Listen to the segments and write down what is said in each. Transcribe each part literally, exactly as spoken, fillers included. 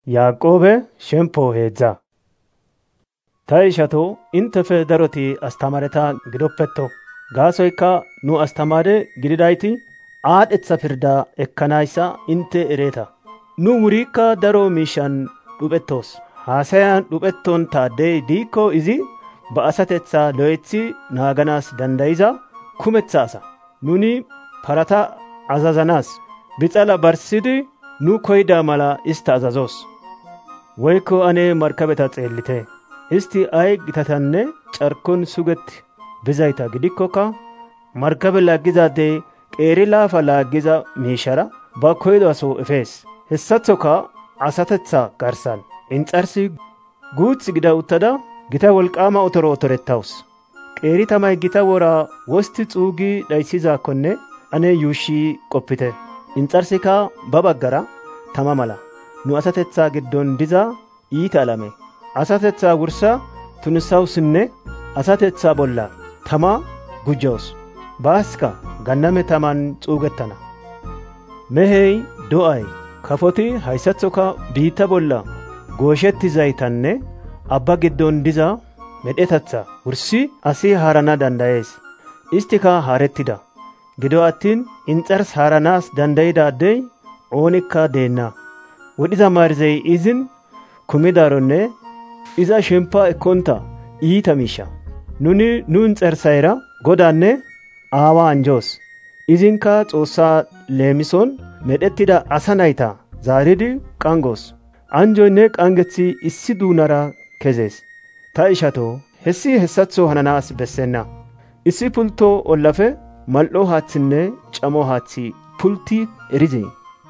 Yaaqoobe shemppo heedza. Ta ishatoo, intefe daroti astamareta gidoppetto. Gaasoykka nu astamare gididayti aadhetha pirda ekkanayssa inte ereeta. Nu wurikka daro miishan dhuphettoos. Haasayan dhuphettontaadey diikko izi ba asatetha lo'ethi naaganas dandayiza kumetha asa. Nuni parata azazanaas bixala barsidi nu koyda mala ista azazoos. Woykko ane markabeta xeellite. Isti ay gitatanne carkon sugetti bizayta gidikkokka markabe laaggizaadey qeeri laafa laaggiza miishara ba koydaso efees. Hessathoka asatetha garsan inxarsi guuth gida uttada gita wolqaama otoro otorettawus. Qeeri tamay gita wora wosti xuugi dhayssizaakkonne ane yuushshi qoppite. Inxarsika ba baggara tama mala. Nu asatetha giddon diza iita alame. Asatetha wursa tunisawusinne asatetha bolla tama gujjawus. Baaska ganname taman xuugettana. Mehey, do'ay, kafoti hayssathoka biitta bolla gooshettizaytanne abba giddon diza medhetatha wursi asi haarana dandayees. Istika haarettida. Gido attin inxars haaranaas dandayidaadey oonikka deenna. Wodhiza maarzey izin kumidaaronne iza shempa ekkonta iita miisha. Nuni nu inxarsayra godaanne aawa anjoos. Izinka Xoossaa leemison medhettida asa nayta zaaridi qangoos. Anjoynne qangethi issi duunara kezees. Ta ishatoo, hessi hessatho hananaas bessenna. Issi pulto ollafe mal'o haathinne camo haathi pulti erizee.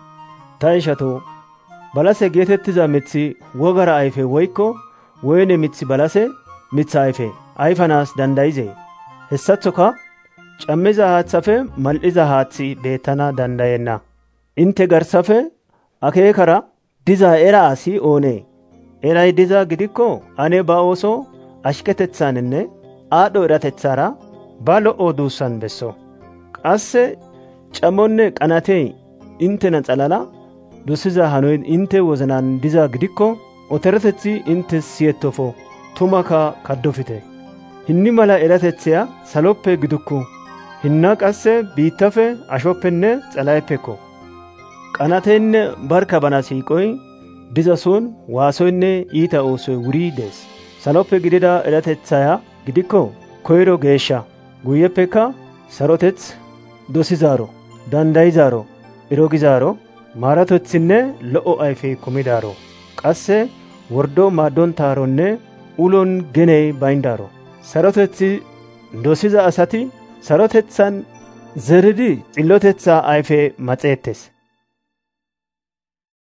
Ta ishatoo, balase geetettiza mithi wogara ayfe woykko woyne mithi balase mitha ayfe ayfanaas dandayizee. Hessathoka cammiza haathafe mal'iza haathi beettana dandayenna. Inte garsafe akeekara diza era asi oonee? Eray diza gidikko ane ba ooso ashketethaninne aadho eratethara ba lo'o duussan besso. Qasse camonne qanatey intena xalala dosiza hanoy inte wozanan diza gidikko oteretethi intes siyettofo, tumaka kaddofite. Hinni mala eratethiya saloppe gidukku. Hinna qasse biittafe ashoppenne xalayeppekko. Qanateynne barka bana siiqoy dizason waasoynne iita oosoy wuri dees. Saloppe gidida eratethaya gidikko koyro geeshsha, guyeppeka saroteth, dosizaaro, dandayizaaro, erogizaaro, maaratethinne lo'o ayfe kumidaaro. Qasse wordo maaddontaronne ulon geney bayndaaro. Sarotethi dosiza asati sarotethan zeridi xillotetha ayfe maxeettes.